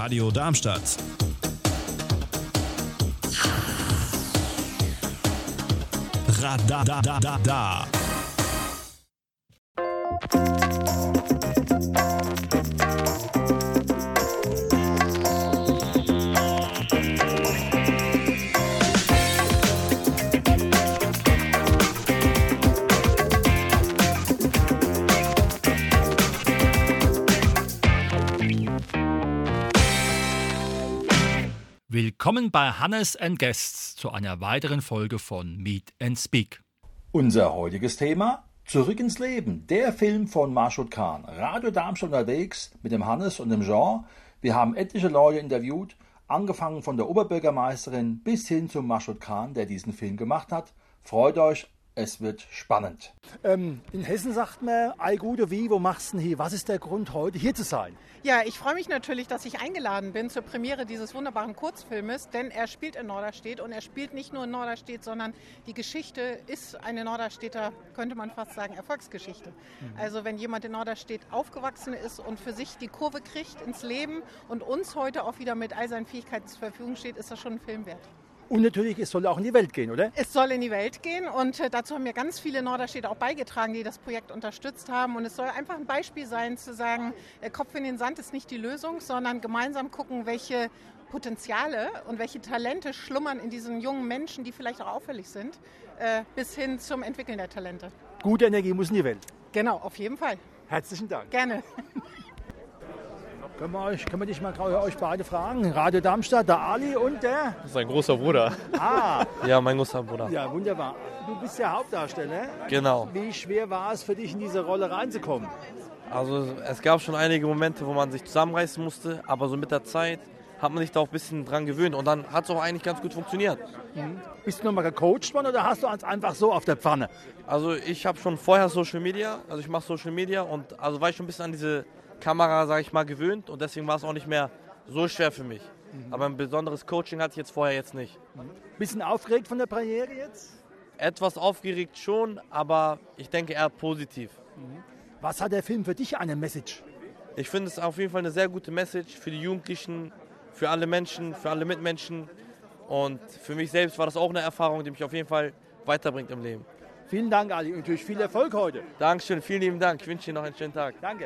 Radio Darmstadt. Radadadada. Willkommen bei Hannes & Guests zu einer weiteren Folge von Meet and Speak. Unser heutiges Thema: Zurück ins Leben, der Film von Mashoud Khan. Radio Darmstadt unterwegs mit dem Hannes und dem Jean. Wir haben etliche Leute interviewt, angefangen von der Oberbürgermeisterin bis hin zum Mashoud Khan, der diesen Film gemacht hat. Freut euch, es wird spannend. In Hessen sagt man, ei gute wie, wo machst du denn hier? Was ist der Grund, heute hier zu sein? Ja, ich freue mich natürlich, dass ich eingeladen bin zur Premiere dieses wunderbaren Kurzfilmes, denn er spielt in Norderstedt und er spielt nicht nur in Norderstedt, sondern die Geschichte ist eine Norderstedter, könnte man fast sagen, Erfolgsgeschichte. Also wenn jemand in Norderstedt aufgewachsen ist und für sich die Kurve kriegt ins Leben und uns heute auch wieder mit all seinen Fähigkeiten zur Verfügung steht, ist das schon ein Film wert. Und natürlich, es soll auch in die Welt gehen, oder? Es soll in die Welt gehen und dazu haben mir ganz viele Norderstädter auch beigetragen, die das Projekt unterstützt haben. Und es soll einfach ein Beispiel sein, zu sagen, Kopf in den Sand ist nicht die Lösung, sondern gemeinsam gucken, welche Potenziale und welche Talente schlummern in diesen jungen Menschen, die vielleicht auch auffällig sind, bis hin zum Entwickeln der Talente. Gute Energie muss in die Welt. Genau, auf jeden Fall. Herzlichen Dank. Gerne. Können wir dich mal euch beide fragen? Radio Darmstadt, der Ali und der... Das ist ein großer Bruder. Ah. Ja, mein großer Bruder. Ja, wunderbar. Du bist der Hauptdarsteller. Genau. Wie schwer war es für dich, in diese Rolle reinzukommen? Also es gab schon einige Momente, wo man sich zusammenreißen musste, aber so mit der Zeit hat man sich da auch ein bisschen dran gewöhnt und dann hat es auch eigentlich ganz gut funktioniert. Bist du nochmal gecoacht worden oder hast du uns einfach so auf der Pfanne? Also ich habe schon vorher Social Media, also ich mache Social Media und also war ich schon ein bisschen an diese Kamera, sage ich mal, gewöhnt und deswegen war es auch nicht mehr so schwer für mich. Aber ein besonderes Coaching hatte ich jetzt vorher jetzt nicht. Bisschen aufgeregt von der Premiere jetzt? Etwas aufgeregt schon, aber ich denke eher positiv. Was hat der Film für dich eine Message? Ich finde es auf jeden Fall eine sehr gute Message für die Jugendlichen, für alle Menschen, für alle Mitmenschen. Und für mich selbst war das auch eine Erfahrung, die mich auf jeden Fall weiterbringt im Leben. Vielen Dank, Ali, und natürlich viel Erfolg heute. Dankeschön, vielen lieben Dank. Ich wünsche Ihnen noch einen schönen Tag. Danke.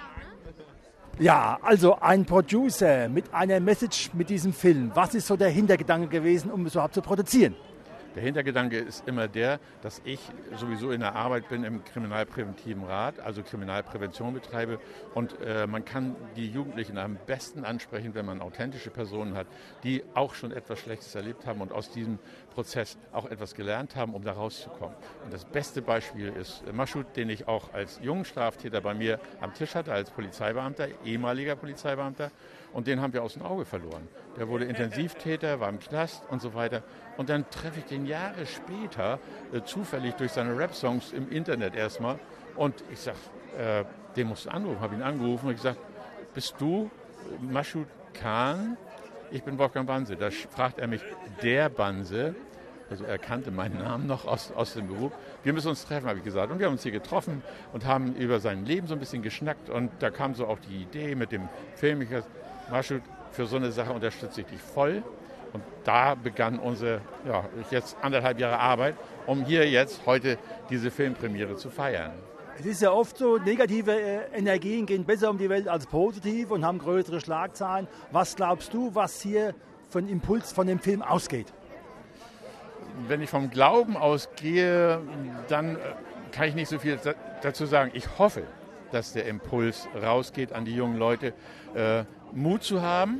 Ja, also ein Producer mit einer Message mit diesem Film. Was ist so der Hintergedanke gewesen, um es überhaupt zu produzieren? Der Hintergedanke ist immer der, dass ich sowieso in der Arbeit bin im Kriminalpräventiven Rat, also Kriminalprävention betreibe. Und man kann die Jugendlichen am besten ansprechen, wenn man authentische Personen hat, die auch schon etwas Schlechtes erlebt haben und aus diesem Prozess auch etwas gelernt haben, um da rauszukommen. Und das beste Beispiel ist Mashoud, den ich auch als jungen Straftäter bei mir am Tisch hatte, als Polizeibeamter, ehemaliger Polizeibeamter. Und den haben wir aus dem Auge verloren. Der wurde Intensivtäter, war im Knast und so weiter. Und dann treffe ich den Jahre später zufällig durch seine Rap-Songs im Internet erstmal. Und ich sage, den musst du anrufen. Habe ihn angerufen und gesagt, bist du Mashoud Khan? Ich bin Wolfgang Banse. Da fragt er mich, der Banse. Also er kannte meinen Namen noch aus dem Beruf. Wir müssen uns treffen, habe ich gesagt. Und wir haben uns hier getroffen und haben über sein Leben so ein bisschen geschnackt. Und da kam so auch die Idee mit dem Film. Ich gesagt, Mashoud, für so eine Sache unterstütze ich dich voll. Und da begann unsere, jetzt 1,5 Jahre Arbeit, um hier jetzt heute diese Filmpremiere zu feiern. Es ist ja oft so, negative Energien gehen besser um die Welt als positiv und haben größere Schlagzahlen. Was glaubst du, was hier von Impuls von dem Film ausgeht? Wenn ich vom Glauben ausgehe, dann kann ich nicht so viel dazu sagen. Ich hoffe, dass der Impuls rausgeht an die jungen Leute, Mut zu haben,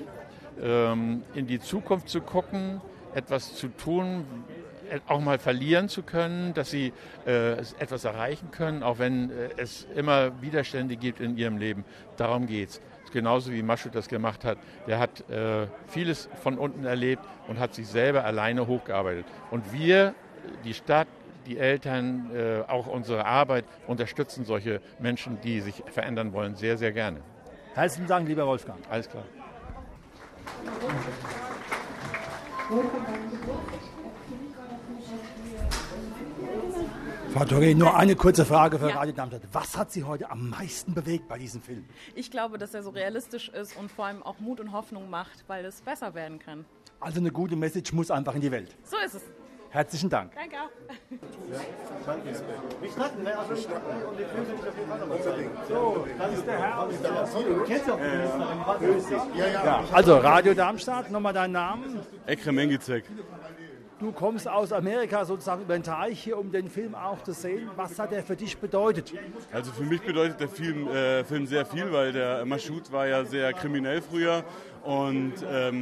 in die Zukunft zu gucken, etwas zu tun, auch mal verlieren zu können, dass sie etwas erreichen können, auch wenn es immer Widerstände gibt in ihrem Leben. Darum geht's. Genauso wie Mashoud das gemacht hat. Der hat vieles von unten erlebt und hat sich selber alleine hochgearbeitet. Und wir, die Stadt, die Eltern, auch unsere Arbeit unterstützen solche Menschen, die sich verändern wollen, sehr, sehr gerne. Herzlichen Dank, lieber Wolfgang. Alles klar. Frau Doré, nur eine kurze Frage für Radio Darmstadt. Was hat Sie heute am meisten bewegt bei diesem Film? Ich glaube, dass er so realistisch ist und vor allem auch Mut und Hoffnung macht, weil es besser werden kann. Also eine gute Message muss einfach in die Welt. So ist es. Herzlichen Dank. Danke auch. So, das ist der Herr. Ja, also Radio Darmstadt, nochmal deinen Namen. Ekrem Engizek. Du kommst aus Amerika sozusagen über den Teich hier, um den Film auch zu sehen. Was hat er für dich bedeutet? Also für mich bedeutet der Film sehr viel, weil der Mashoud war ja sehr kriminell früher und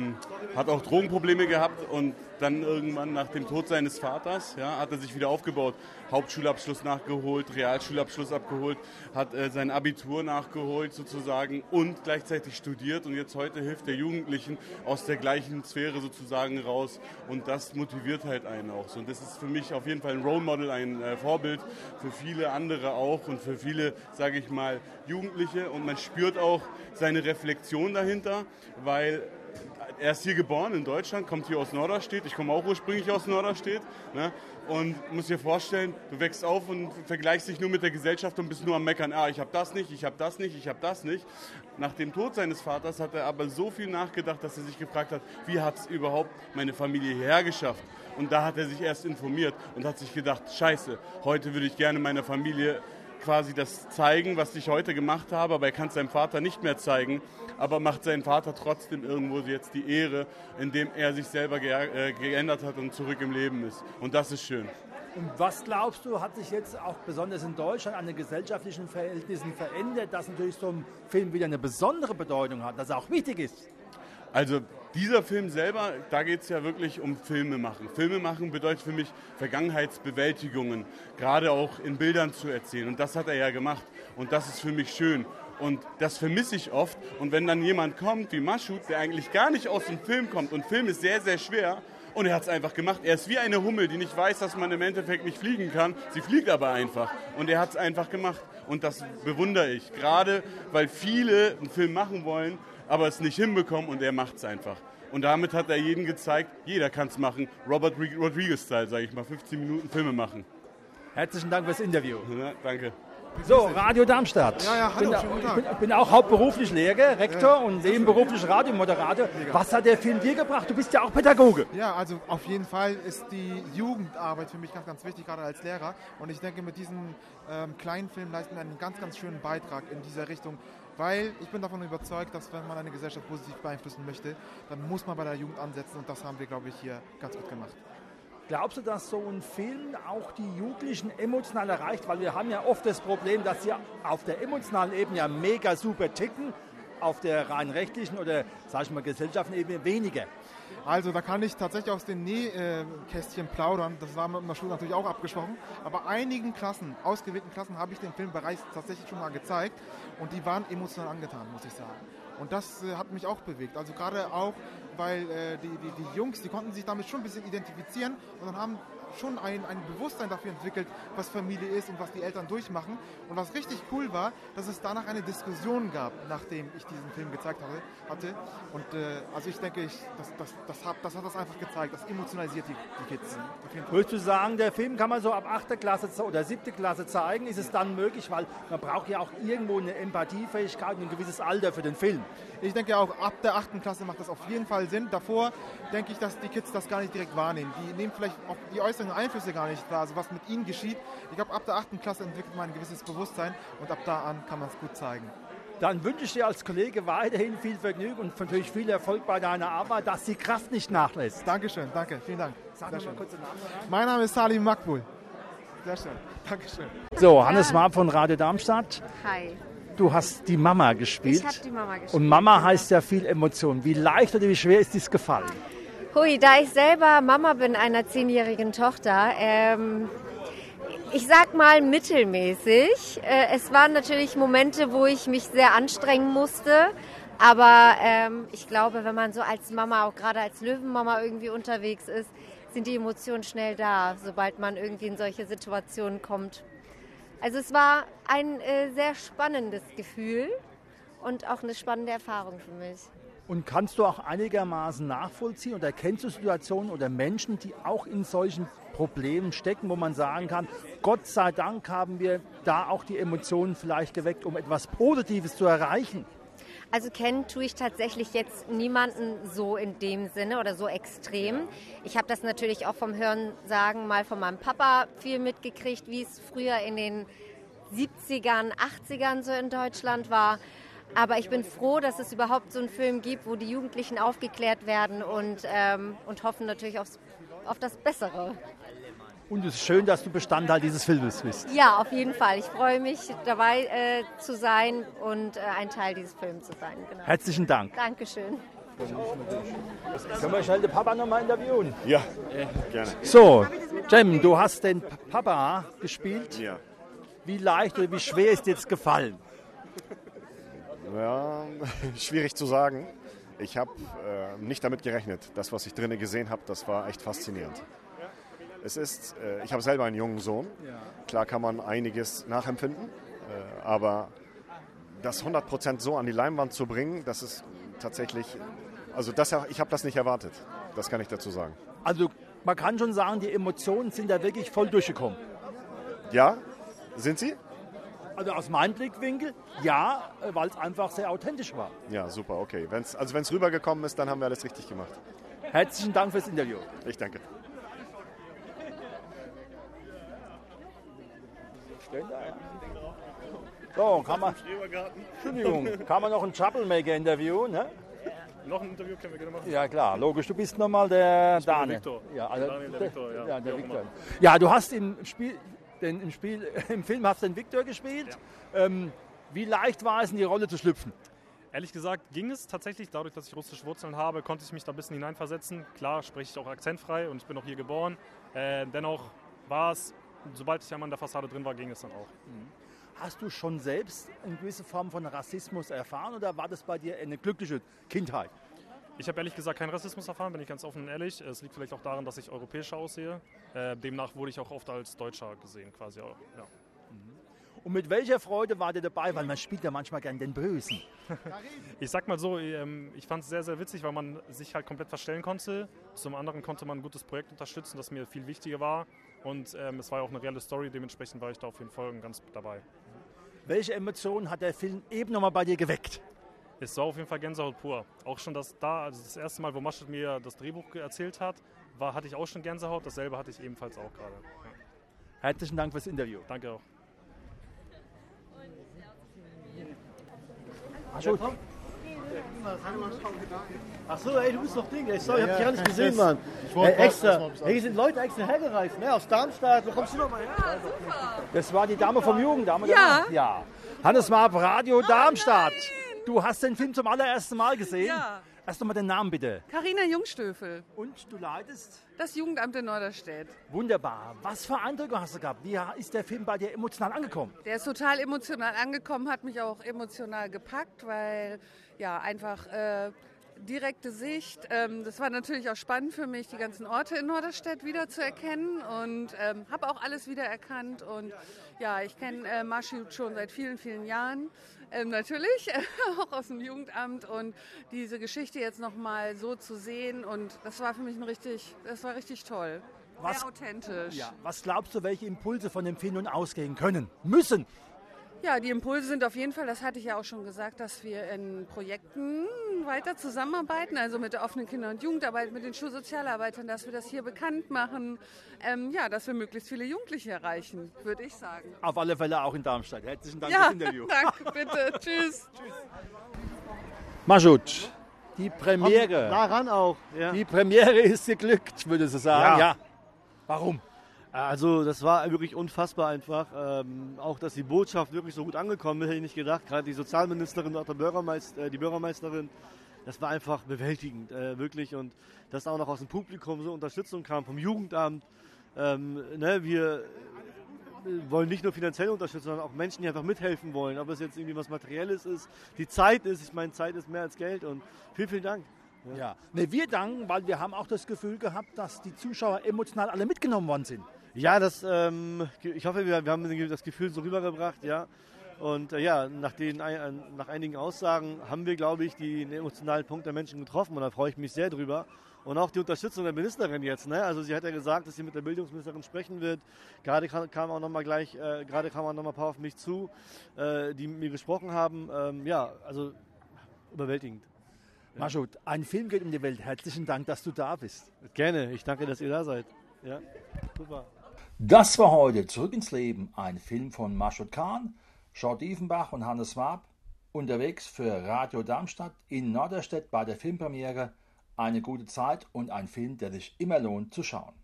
hat auch Drogenprobleme gehabt und dann irgendwann nach dem Tod seines Vaters hat er sich wieder aufgebaut, Hauptschulabschluss nachgeholt, Realschulabschluss abgeholt, hat sein Abitur nachgeholt sozusagen und gleichzeitig studiert und jetzt heute hilft der Jugendlichen aus der gleichen Sphäre sozusagen raus und das motiviert halt einen auch so. Und das ist für mich auf jeden Fall ein Role Model, ein Vorbild für viele andere auch und für viele, sage ich mal, Jugendliche und man spürt auch seine Reflexion dahinter, weil er ist hier geboren in Deutschland, kommt hier aus Norderstedt. Ich komme auch ursprünglich aus Norderstedt. Ne? Und muss dir vorstellen, du wächst auf und vergleichst dich nur mit der Gesellschaft und bist nur am Meckern. Ich habe das nicht, ich habe das nicht, ich habe das nicht. Nach dem Tod seines Vaters hat er aber so viel nachgedacht, dass er sich gefragt hat, wie hat es überhaupt meine Familie hierher geschafft? Und da hat er sich erst informiert und hat sich gedacht, scheiße, heute würde ich gerne meiner Familie quasi das zeigen, was ich heute gemacht habe, aber er kann es seinem Vater nicht mehr zeigen, aber macht seinen Vater trotzdem irgendwo jetzt die Ehre, indem er sich selber geändert hat und zurück im Leben ist. Und das ist schön. Und was glaubst du, hat sich jetzt auch besonders in Deutschland an den gesellschaftlichen Verhältnissen verändert, dass natürlich so ein Film wieder eine besondere Bedeutung hat, dass er auch wichtig ist? Also dieser Film selber, da geht es ja wirklich um Filme machen. Filme machen bedeutet für mich Vergangenheitsbewältigungen, gerade auch in Bildern zu erzählen. Und das hat er ja gemacht. Und das ist für mich schön. Und das vermisse ich oft. Und wenn dann jemand kommt wie Mashoud, der eigentlich gar nicht aus dem Film kommt, und Film ist sehr, sehr schwer, und er hat es einfach gemacht. Er ist wie eine Hummel, die nicht weiß, dass man im Endeffekt nicht fliegen kann. Sie fliegt aber einfach. Und er hat es einfach gemacht. Und das bewundere ich. Gerade weil viele einen Film machen wollen, aber es nicht hinbekommen und er macht es einfach. Und damit hat er jedem gezeigt, jeder kann es machen. Robert Rodriguez-Style, sage ich mal, 15 Minuten Filme machen. Herzlichen Dank fürs Interview. Ja, danke. So, Radio Darmstadt. Ja, hallo, schönen guten Tag. Ich bin auch hauptberuflich Lehrer, Rektor und nebenberuflich Radiomoderator. Was hat der Film dir gebracht? Du bist ja auch Pädagoge. Ja, also auf jeden Fall ist die Jugendarbeit für mich ganz, ganz wichtig, gerade als Lehrer. Und ich denke, mit diesem kleinen Film leisten wir einen ganz, ganz schönen Beitrag in dieser Richtung. Weil ich bin davon überzeugt, dass wenn man eine Gesellschaft positiv beeinflussen möchte, dann muss man bei der Jugend ansetzen und das haben wir, glaube ich, hier ganz gut gemacht. Glaubst du, dass so ein Film auch die Jugendlichen emotional erreicht? Weil wir haben ja oft das Problem, dass sie auf der emotionalen Ebene ja mega super ticken, auf der rein rechtlichen oder, sag ich mal, gesellschaftlichen Ebene weniger. Also da kann ich tatsächlich aus den Nähkästchen plaudern, das war mit der Schule natürlich auch abgesprochen, aber einigen Klassen, ausgewählten Klassen, habe ich den Film bereits tatsächlich schon mal gezeigt und die waren emotional angetan, muss ich sagen. Und das hat mich auch bewegt, also gerade auch, weil die Jungs, die konnten sich damit schon ein bisschen identifizieren und dann haben schon ein Bewusstsein dafür entwickelt, was Familie ist und was die Eltern durchmachen. Und was richtig cool war, dass es danach eine Diskussion gab, nachdem ich diesen Film gezeigt hatte. Und also ich denke, das hat das einfach gezeigt. Das emotionalisiert die Kids. Würdest du sagen, der Film kann man so ab 8. Klasse oder 7. Klasse zeigen? Ist es dann möglich? Weil man braucht ja auch irgendwo eine Empathiefähigkeit und ein gewisses Alter für den Film. Ich denke auch, ab der 8. Klasse macht das auf jeden Fall Sinn. Davor denke ich, dass die Kids das gar nicht direkt wahrnehmen. Die nehmen vielleicht auch die äußeren Einflüsse gar nicht wahr, also was mit ihnen geschieht. Ich glaube, ab der 8. Klasse entwickelt man ein gewisses Bewusstsein und ab da an kann man es gut zeigen. Dann wünsche ich dir als Kollege weiterhin viel Vergnügen und natürlich viel Erfolg bei deiner Arbeit, dass die Kraft nicht nachlässt. Dankeschön, danke, vielen Dank. Sag mir mal kurz den Namen rein. Mein Name ist Salim Makbul. Sehr schön, Dankeschön. So, Hannes Marp von Radio Darmstadt. Hi. Du hast die Mama gespielt. Ich habe die Mama gespielt. Und Mama heißt ja viel Emotion. Wie leicht oder wie schwer ist dies gefallen? Hui, da ich selber Mama bin einer 10-jährigen Tochter, ich sag mal mittelmäßig. Es waren natürlich Momente, wo ich mich sehr anstrengen musste, aber ich glaube, wenn man so als Mama, auch gerade als Löwenmama irgendwie unterwegs ist, sind die Emotionen schnell da, sobald man irgendwie in solche Situationen kommt. Also es war ein sehr spannendes Gefühl und auch eine spannende Erfahrung für mich. Und kannst du auch einigermaßen nachvollziehen oder kennst du Situationen oder Menschen, die auch in solchen Problemen stecken, wo man sagen kann, Gott sei Dank haben wir da auch die Emotionen vielleicht geweckt, um etwas Positives zu erreichen? Also kennen tue ich tatsächlich jetzt niemanden so in dem Sinne oder so extrem. Ich habe das natürlich auch vom Hörensagen mal von meinem Papa viel mitgekriegt, wie es früher in den 70ern, 80ern so in Deutschland war. Aber ich bin froh, dass es überhaupt so einen Film gibt, wo die Jugendlichen aufgeklärt werden und hoffen natürlich auf das Bessere. Und es ist schön, dass du Bestandteil dieses Filmes bist. Ja, auf jeden Fall. Ich freue mich, dabei zu sein und ein Teil dieses Films zu sein. Genau. Herzlichen Dank. Dankeschön. Können wir schnell den Papa nochmal interviewen? Ja, gerne. So, Cem, du hast den Papa gespielt. Ja. Wie leicht oder wie schwer ist dir jetzt gefallen? Ja, schwierig zu sagen. Ich habe nicht damit gerechnet. Das, was ich drinnen gesehen habe, das war echt faszinierend. Ich habe selber einen jungen Sohn. Klar kann man einiges nachempfinden, aber das 100% so an die Leinwand zu bringen, das ist tatsächlich, ich habe das nicht erwartet. Das kann ich dazu sagen. Also man kann schon sagen, die Emotionen sind da wirklich voll durchgekommen. Ja, sind sie? Also aus meinem Blickwinkel, ja, weil es einfach sehr authentisch war. Ja, super, okay. Wenn es rübergekommen ist, dann haben wir alles richtig gemacht. Herzlichen Dank fürs Interview. Ich danke. So, kann man noch ein Troublemaker-Interview, ne? Noch ein Interview können wir gerne machen. Ja klar, logisch. Du bist nochmal der Daniel. Der Viktor. Ja, also Daniel, der Viktor, ja. Ja, der Viktor. Ja, du hast im Film hast du den Viktor gespielt. Ja. Wie leicht war es, in die Rolle zu schlüpfen? Ehrlich gesagt ging es tatsächlich. Dadurch, dass ich russische Wurzeln habe, konnte ich mich da ein bisschen hineinversetzen. Klar spreche ich auch akzentfrei und ich bin auch hier geboren. Dennoch war es, sobald ich einmal in der Fassade drin war, ging es dann auch. Hast du schon selbst eine gewisse Form von Rassismus erfahren oder war das bei dir eine glückliche Kindheit? Ich habe ehrlich gesagt keinen Rassismus erfahren, bin ich ganz offen und ehrlich. Es liegt vielleicht auch daran, dass ich europäischer aussehe. Demnach wurde ich auch oft als Deutscher gesehen, quasi auch. Ja. Und mit welcher Freude war der dabei? Weil man spielt ja manchmal gern den Bösen. Ich sag mal so, ich fand es sehr, sehr witzig, weil man sich halt komplett verstellen konnte. Zum anderen konnte man ein gutes Projekt unterstützen, das mir viel wichtiger war. Und es war ja auch eine reelle Story, dementsprechend war ich da auf jeden Fall ganz dabei. Welche Emotionen hat der Film eben nochmal bei dir geweckt? Es war auf jeden Fall Gänsehaut pur. Auch schon das erste Mal, wo Maschut mir das Drehbuch erzählt hat, hatte ich auch schon Gänsehaut. Dasselbe hatte ich ebenfalls auch gerade. Ja. Herzlichen Dank fürs Interview. Danke auch. Maschut. Achso, ey, du bist doch Ding, ey, sorry, ich hab dich gar nicht gesehen, Mann. Extra, hier sind Leute extra hergereist, ne, aus Darmstadt, wo kommst du noch mal her? Ja, super. Das war die Dame vom Jugendamt, oder? Ja. Ja. Hannes Marp, Radio Darmstadt. Du hast den Film zum allerersten Mal gesehen? Ja. Erst nochmal den Namen bitte. Carina Jungstöfel. Und du leitest? Das Jugendamt in Norderstedt. Wunderbar. Was für Eindrücke hast du gehabt? Wie ist der Film bei dir emotional angekommen? Der ist total emotional angekommen, hat mich auch emotional gepackt, weil ja einfach direkte Sicht. Das war natürlich auch spannend für mich, die ganzen Orte in Norderstedt wiederzuerkennen und habe auch alles wiedererkannt. Und ja, ich kenne Maschut schon seit vielen, vielen Jahren. Natürlich, auch aus dem Jugendamt und diese Geschichte jetzt nochmal so zu sehen und das war für mich richtig toll. Sehr authentisch. Ja, was glaubst du, welche Impulse von dem Film nun ausgehen können, müssen? Ja, die Impulse sind auf jeden Fall, das hatte ich ja auch schon gesagt, dass wir in Projekten weiter zusammenarbeiten, also mit der offenen Kinder- und Jugendarbeit, mit den Schulsozialarbeitern, dass wir das hier bekannt machen, dass wir möglichst viele Jugendliche erreichen, würde ich sagen. Auf alle Fälle auch in Darmstadt. Herzlichen Dank fürs Interview. Danke, bitte. Tschüss. Maschut, die Premiere. Daran auch. Ja. Die Premiere ist geglückt, würde ich sagen. Ja. Warum? Also das war wirklich unfassbar einfach. Auch, dass die Botschaft wirklich so gut angekommen ist, hätte ich nicht gedacht. Gerade die Sozialministerin, auch die Bürgermeisterin, das war einfach bewältigend, wirklich. Und dass auch noch aus dem Publikum so Unterstützung kam, vom Jugendamt. Wir wollen nicht nur finanzielle Unterstützung, sondern auch Menschen, die einfach mithelfen wollen. Ob es jetzt irgendwie was Materielles ist, die Zeit ist. Ich meine, Zeit ist mehr als Geld. Und vielen, vielen Dank. Ja. Ne, wir danken, weil wir haben auch das Gefühl gehabt, dass die Zuschauer emotional alle mitgenommen worden sind. Ja, ich hoffe, wir haben das Gefühl so rübergebracht, ja. Und nach einigen Aussagen haben wir, glaube ich, den emotionalen Punkt der Menschen getroffen und da freue ich mich sehr drüber. Und auch die Unterstützung der Ministerin jetzt. Ne? Also sie hat ja gesagt, dass sie mit der Bildungsministerin sprechen wird. Gerade kam auch noch mal ein paar auf mich zu, die mit mir gesprochen haben. Also überwältigend. Maschud, ein Film geht um die Welt. Herzlichen Dank, dass du da bist. Gerne. Ich danke, dass ihr da seid. Ja, super. Das war heute Zurück ins Leben, ein Film von Maschud Khan, Jean Diefenbach und Hannes Waab, unterwegs für Radio Darmstadt in Norderstedt bei der Filmpremiere. Eine gute Zeit und ein Film, der sich immer lohnt zu schauen.